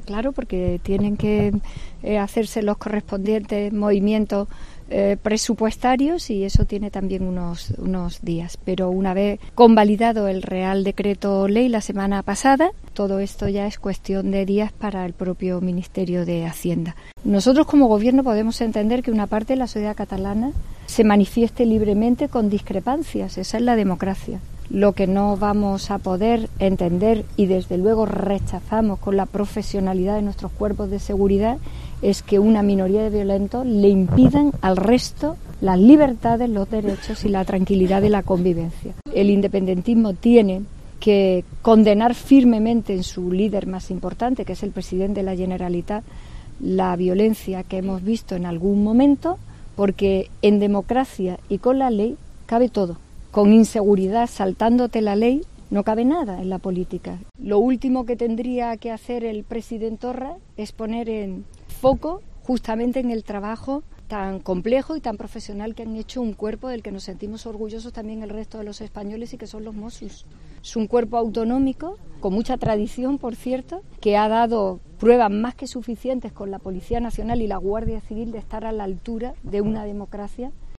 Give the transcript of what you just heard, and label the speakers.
Speaker 1: Claro, porque tienen que hacerse los correspondientes movimientos presupuestarios y eso tiene también unos días. Pero una vez convalidado el Real Decreto Ley la semana pasada, todo esto ya es cuestión de días para el propio Ministerio de Hacienda. Nosotros como Gobierno podemos entender que una parte de la sociedad catalana se manifieste libremente con discrepancias. Esa es la democracia. Lo que no vamos a poder entender y desde luego rechazamos con la profesionalidad de nuestros cuerpos de seguridad es que una minoría de violentos le impidan al resto las libertades, los derechos y la tranquilidad de la convivencia. El independentismo tiene que condenar firmemente en su líder más importante, que es el presidente de la Generalitat, la violencia que hemos visto en algún momento, porque en democracia y con la ley cabe todo. Con inseguridad, saltándote la ley, no cabe nada en la política. Lo último que tendría que hacer el presidente Torra es poner en foco justamente en el trabajo tan complejo y tan profesional que han hecho un cuerpo del que nos sentimos orgullosos también el resto de los españoles y que son los Mossos. Es un cuerpo autonómico, con mucha tradición, por cierto, que ha dado pruebas más que suficientes con la Policía Nacional y la Guardia Civil de estar a la altura de una democracia